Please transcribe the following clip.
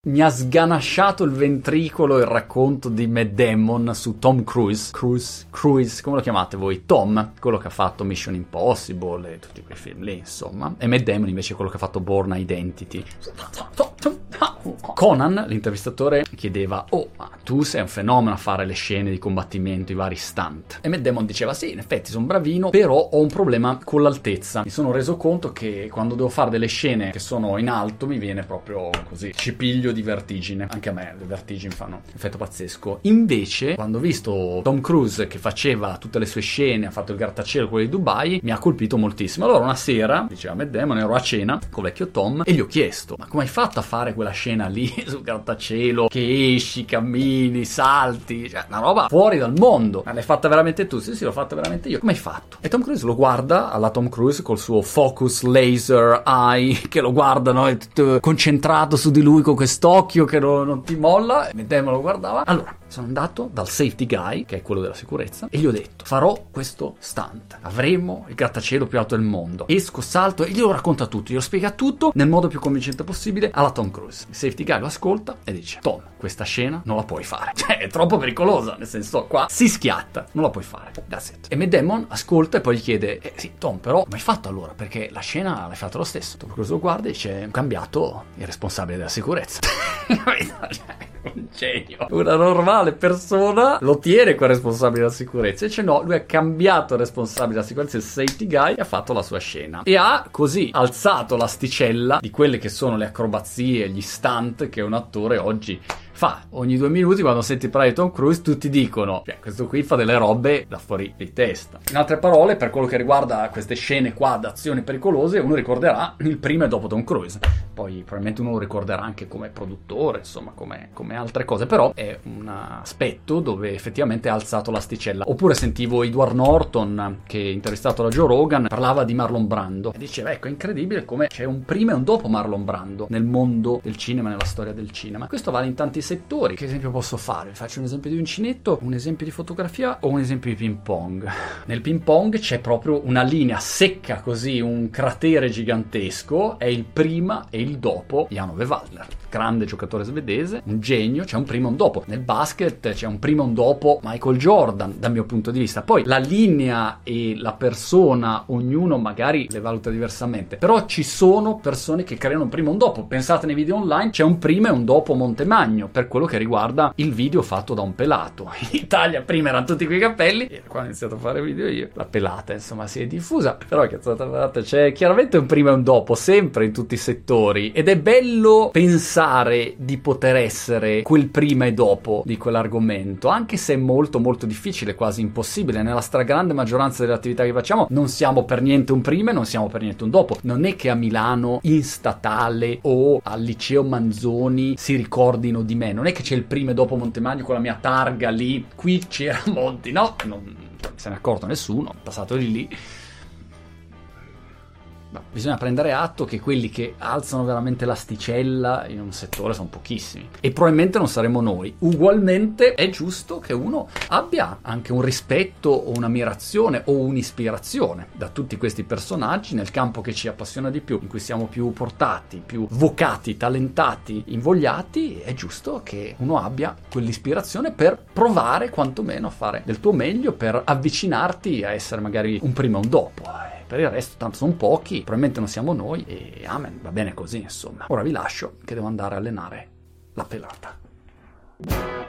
Mi ha sganasciato il ventricolo il racconto di Matt Damon su Tom Cruise, come lo chiamate voi? Tom, quello che ha fatto Mission Impossible e tutti quei film lì, insomma. E Matt Damon invece è quello che ha fatto Bourne Identity. Conan, l'intervistatore, chiedeva: oh, ma tu sei un fenomeno a fare le scene di combattimento, i vari stunt. E Matt Damon diceva: sì, in effetti sono bravino, però ho un problema con l'altezza. Mi sono reso conto che quando devo fare delle scene che sono in alto mi viene proprio così, cipiglio di vertigine. Anche a me le vertigini fanno un effetto pazzesco. Invece, quando ho visto Tom Cruise che faceva tutte le sue scene, ha fatto il grattacielo, quello di Dubai, mi ha colpito moltissimo. Allora una sera, diceva Matt Damon, ero a cena con vecchio Tom e gli ho chiesto: ma come hai fatto a fare quella scena lì sul grattacielo, che esci, cammini, salti, cioè una roba fuori dal mondo? Ma l'hai fatta veramente tu? Sì, l'ho fatta veramente io. Come hai fatto? E Tom Cruise lo guarda alla Tom Cruise col suo focus laser eye, che lo guarda, no? È tutto concentrato su di lui con quest'occhio che non ti molla. E Matt Damon lo guardava. Allora sono andato dal safety guy, che è quello della sicurezza, e gli ho detto: farò questo stunt, avremo il grattacielo più alto del mondo, esco, salto, e glielo racconta tutto, glielo spiega tutto nel modo più convincente possibile alla Tom Cruise. Il safety guy lo ascolta e dice: Tom, questa scena non la puoi fare, cioè è troppo pericolosa, nel senso, qua si schiatta, non la puoi fare, that's it. E Matt Damon ascolta e poi gli chiede: sì Tom, però come hai fatto allora? Perché la scena l'hai fatta lo stesso. Tom Cruise lo guarda e dice: ho cambiato il responsabile della sicurezza. Un genio, una normale persona lo tiene quel responsabile della sicurezza, invece no, lui ha cambiato il responsabile della sicurezza, il safety guy, e ha fatto la sua scena e ha così alzato l'asticella di quelle che sono le acrobazie, gli stunt che un attore oggi fa. Ogni 2 minuti quando senti parlare di Tom Cruise tutti dicono: questo qui fa delle robe da fuori di testa. In altre parole, per quello che riguarda queste scene qua d'azioni pericolose, uno ricorderà il prima e dopo Tom Cruise, poi probabilmente uno lo ricorderà anche come produttore, insomma come altre cose, però è un aspetto dove effettivamente ha alzato l'asticella. Oppure sentivo Edward Norton, che intervistato da Joe Rogan, parlava di Marlon Brando e diceva: ecco, è incredibile come c'è un prima e un dopo Marlon Brando nel mondo del cinema, nella storia del cinema. Questo vale in tanti settori. Che esempio posso fare? Faccio un esempio di uncinetto, un esempio di fotografia o un esempio di ping pong. Nel ping pong c'è proprio una linea secca, così, un cratere gigantesco, è il prima e il dopo Jan Ove Waldner, grande giocatore svedese, un genio, c'è un prima e un dopo. Nel basket c'è un prima e un dopo Michael Jordan, dal mio punto di vista. Poi la linea e la persona, ognuno magari le valuta diversamente, però ci sono persone che creano un prima e un dopo. Pensate nei video online, c'è un prima e un dopo Montemagno per quello che riguarda il video fatto da un pelato. In Italia prima erano tutti quei capelli e quando ho iniziato a fare video io, la pelata insomma si è diffusa, però c'è chiaramente un prima e un dopo sempre in tutti i settori, ed è bello pensare di poter essere quel prima e dopo di quell'argomento, anche se è molto molto difficile, quasi impossibile. Nella stragrande maggioranza delle attività che facciamo non siamo per niente un prima e non siamo per niente un dopo. Non è che a Milano in statale o al liceo Manzoni si ricordino di me, non è che c'è il prima e dopo Montemagno con la mia targa lì, qui c'era Monti, no, non se ne è accorto nessuno, è passato di lì. Bisogna prendere atto che quelli che alzano veramente l'asticella in un settore sono pochissimi e probabilmente non saremo noi. Ugualmente è giusto che uno abbia anche un rispetto o un'ammirazione o un'ispirazione da tutti questi personaggi nel campo che ci appassiona di più, in cui siamo più portati, più vocati, talentati, invogliati. È giusto che uno abbia quell'ispirazione per provare quantomeno a fare del tuo meglio, per avvicinarti a essere magari un prima e un dopo. Per il resto tanto sono pochi, probabilmente non siamo noi e amen, va bene così insomma. Ora vi lascio che devo andare a allenare la pelata.